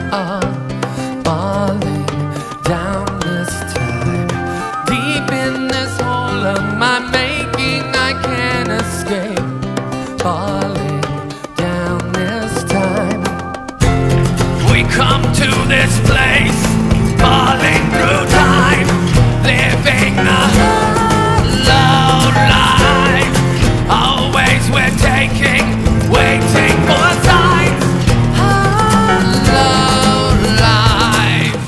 falling down this time. Deep in this hole of my making, I can't escape. Falling down this time. We come to this place, falling through time, living the low life. Always we're taking, waiting for signs. Low life.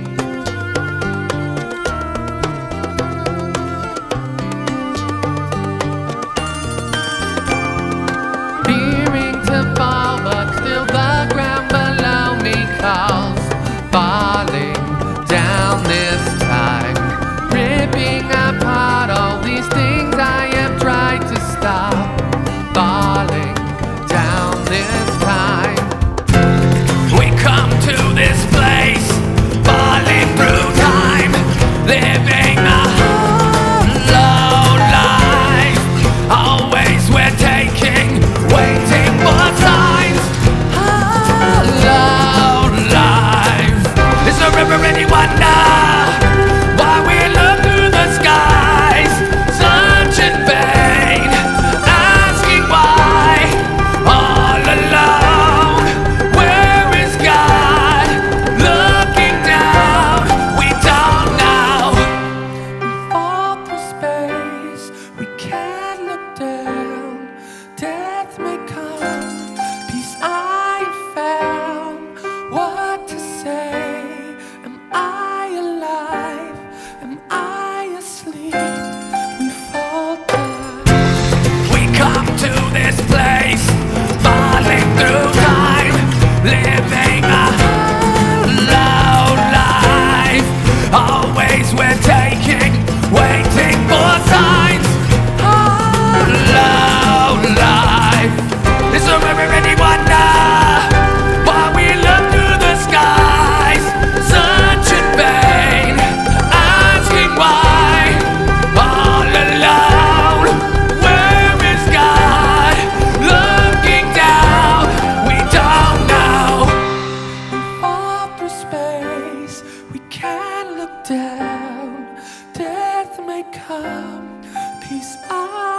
Fearing to fall, but still the ground below me calls. Falling down this time, ripping apart all these things I have tried to stop. Falling down this time. We come to this place, falling through time, living a low life. Always we're taking, waiting for signs. Low life. Is there ever any wonder why we look through the skies, such in vain, asking why? All alone, where is God? Looking down, we don't know. We fall through space, we can't look down. Death may come, peace I have found. What to say? Am I alive? Am I asleep? We fall down. We come to this place, falling through time, living a low life. Always we're taking, waiting for signs. Low life. Is there ever any wonder why we look through the skies, such in vain, asking why? All alone, where is God? Looking down, we don't know. We fall through space, we can't look down. Death may come, peace I